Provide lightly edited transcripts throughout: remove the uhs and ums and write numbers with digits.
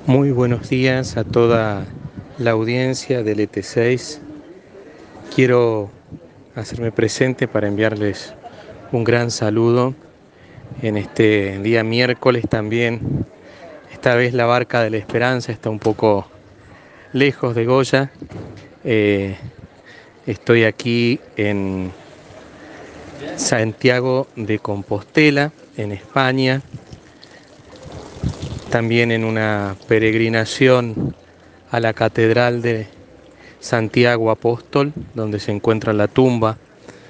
Muy buenos días a toda la audiencia del ET6. Quiero hacerme presente para enviarles un gran saludo en este día miércoles también. Esta vez la barca de la esperanza está un poco lejos de Goya. Eh, Estoy aquí en Santiago de Compostela, en España, también en una peregrinación a la Catedral de Santiago Apóstol, donde se encuentra la tumba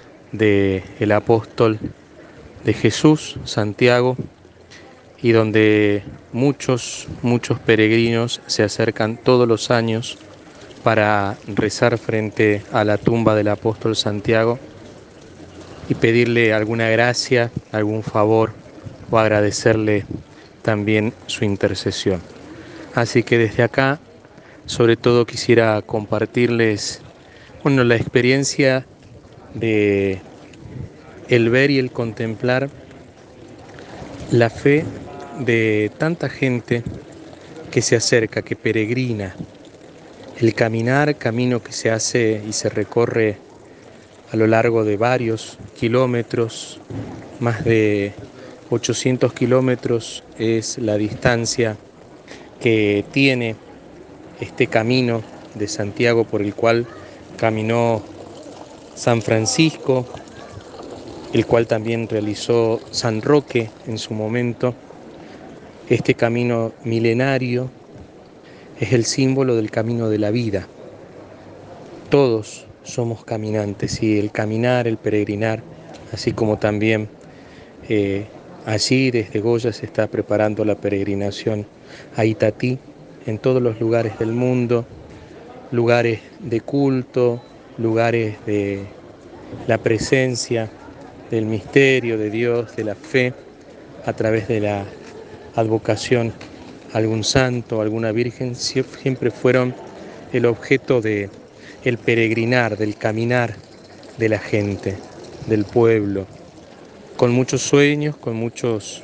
del apóstol de Jesús, Santiago, y donde muchos peregrinos se acercan todos los años para rezar frente a la tumba del apóstol Santiago y pedirle alguna gracia, algún favor o agradecerle también su intercesión. Así que desde acá, sobre todo quisiera compartirles, la experiencia de el ver y el contemplar la fe de tanta gente que se acerca, que peregrina, el camino que se hace y se recorre a lo largo de varios kilómetros, más de 800 kilómetros es la distancia que tiene este camino de Santiago por el cual caminó San Francisco, el cual también realizó San Roque en su momento. Este camino milenario es el símbolo del camino de la vida. Todos somos caminantes y el caminar, el peregrinar, así como también allí desde Goya se está preparando la peregrinación a Itatí, en todos los lugares del mundo, lugares de culto, lugares de la presencia del misterio de Dios, de la fe, a través de la advocación a algún santo, alguna virgen, siempre fueron el objeto de el peregrinar, del caminar de la gente, del pueblo, con muchos sueños, con muchos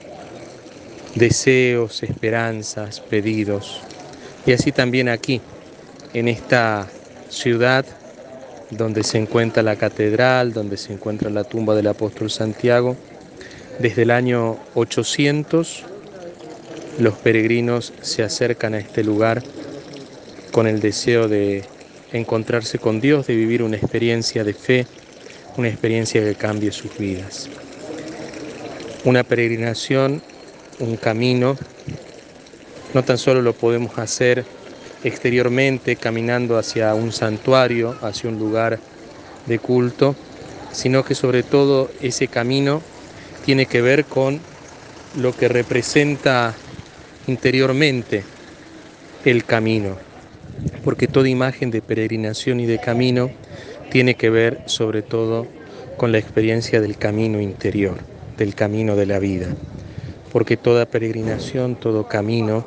deseos, esperanzas, pedidos. Y así también aquí, en esta ciudad donde se encuentra la catedral, donde se encuentra la tumba del apóstol Santiago, desde el año 800 los peregrinos se acercan a este lugar con el deseo de encontrarse con Dios, de vivir una experiencia de fe, una experiencia que cambie sus vidas. Una peregrinación, un camino, no tan solo lo podemos hacer exteriormente caminando hacia un santuario, hacia un lugar de culto, sino que sobre todo ese camino tiene que ver con lo que representa interiormente el camino, porque toda imagen de peregrinación y de camino tiene que ver sobre todo con la experiencia del camino interior, del camino de la vida, porque toda peregrinación, todo camino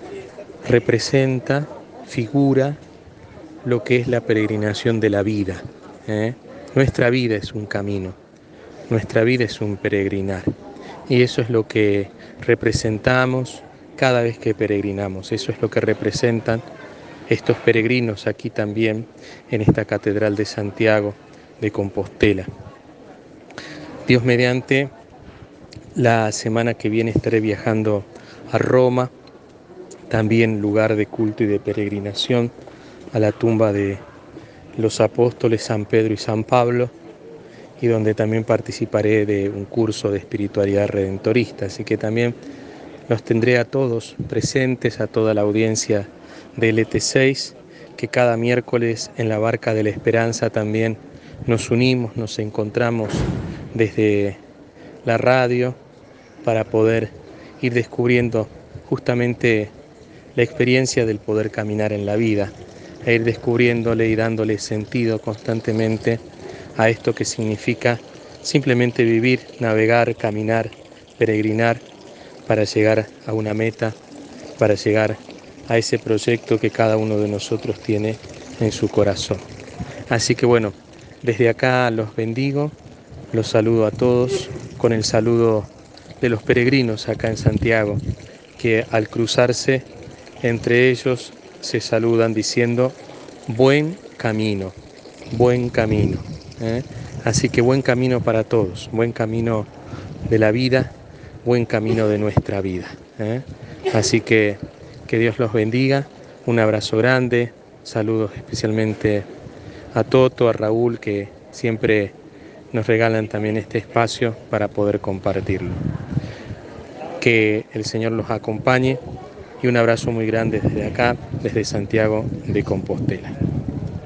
representa, figura lo que es la peregrinación de la vida. Nuestra vida es un camino, nuestra vida es un peregrinar, y eso es lo que representamos cada vez que peregrinamos, eso es lo que representan estos peregrinos aquí también en esta Catedral de Santiago de Compostela. Dios mediante, la semana que viene estaré viajando a Roma, también lugar de culto y de peregrinación, a la tumba de los apóstoles San Pedro y San Pablo, y donde también participaré de un curso de espiritualidad redentorista, así que también los tendré a todos presentes, a toda la audiencia del ET6, que cada miércoles en la Barca de la Esperanza también nos unimos, nos encontramos desde la radio para poder ir descubriendo justamente la experiencia del poder caminar en la vida, e ir descubriéndole y dándole sentido constantemente a esto que significa simplemente vivir, navegar, caminar, peregrinar, para llegar a una meta, para llegar a ese proyecto que cada uno de nosotros tiene en su corazón. Así que bueno, desde acá los bendigo, los saludo a todos con el saludo de los peregrinos acá en Santiago, que al cruzarse Entre ellos se saludan diciendo buen camino, buen camino. ¿Eh? Así que buen camino para todos, buen camino de la vida, buen camino de nuestra vida. ¿Eh? Así que Dios los bendiga, un abrazo grande, saludos especialmente a Toto, a Raúl, que siempre nos regalan también este espacio para poder compartirlo. Que el Señor los acompañe y un abrazo muy grande desde acá, desde Santiago de Compostela.